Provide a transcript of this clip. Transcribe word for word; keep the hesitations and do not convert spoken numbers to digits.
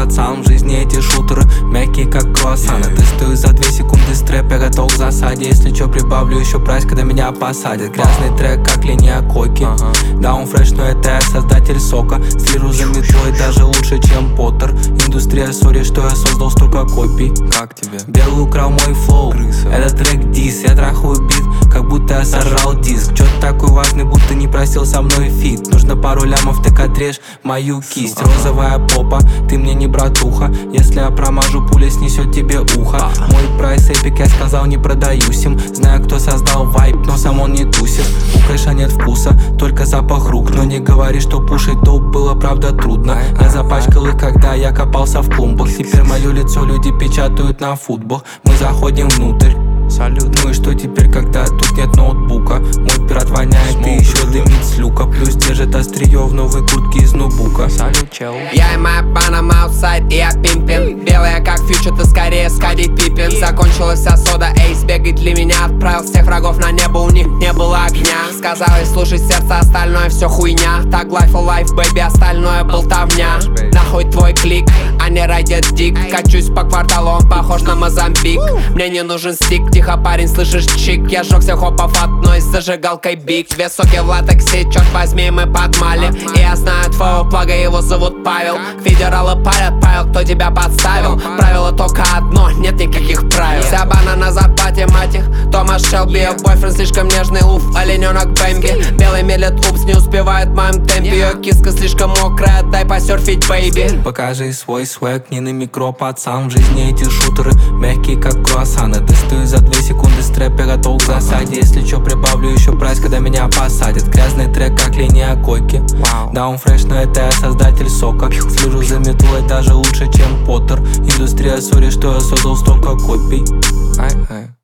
пацан, в жизни эти шутеры мягкие как круассаны. Тестую за две секунды стрэп, я готов к засаде. Если чё, прибавлю еще прайс, когда меня посадят. Грязный трек, как линия койки. Да, он фреш, но это я создатель сока. Слежу за метлой даже лучше, чем Поттер. Индустрия, сори, что я создал столько копий. Как тебе? Белый украл мой флоу. Крыса. Это трек дис, я трахаю бит, как будто я сожрал диск. Чё ты такой важный, будто не просил со мной фит. Нужно пару лямов, так отрежь мою кисть. Розовая попа, ты мне не братуха. Если я промажу, пуля снесет тебе ухо. Мой прайс эпик, я сказал, не продаюсь им. Знаю, кто создал вайп, но сам он не тусит. У крэша нет вкуса, только запах рук. Но не говори, что пушить доп было правда трудно. Я запачкал их, когда я копался в клумбах. Теперь мое лицо люди печатают на футбол. Мы заходим внутрь. Салют. Ну и что теперь, когда тут нет ноутбука? Мой пират воняет и еще дымит с люка. Плюс держит острие в новой куртке из ноутбука. Салют, чел. Я и моя панам аутсайд, и я пимпин. Белая как фьючер, ты скорее скадить пипин. Закончилась вся сода, эйс бегает для меня. Отправил всех врагов на небо, у них не было огня. Сказала слушай сердце, остальное все хуйня. Так life for life, baby, остальное болтовня. Нахуй твой клик, а не райдет дик. Качусь по кварталу, он похож на Мозамбик. Мне не нужен стик, тихо, парень, слышишь, чик. Я жёг всех хопов одной с зажигалкой биг. Две соки в латексе, черт возьми, мы подмали. И я знаю твоего плага, его зовут Павел. Федералы палят, Павел, кто тебя подставил? Правило только одно, нет никаких правил. Вся бана на зарплате, мать их. Томас Шелби, бойфренд слишком нежный, уф, олененок Бэмби. Белый медлит, упс, не успевает в моем темпе. Ее киска слишком мокрая, дай посерфить, бэйби. Покажи свой свэг, не на микро, пацан. В жизни эти шутеры мягкие как круассаны. Тестую за две секунды стрэп, я готов к засаде. Если чё, прибавлю еще прайс, когда меня посадят. Грязный трек, как линия койки. Да, он фреш, но это я создатель сока. Слежу за метлой даже лучше, чем Поттер. Индустрия, сори, что я создал столько копий. Ай, ай.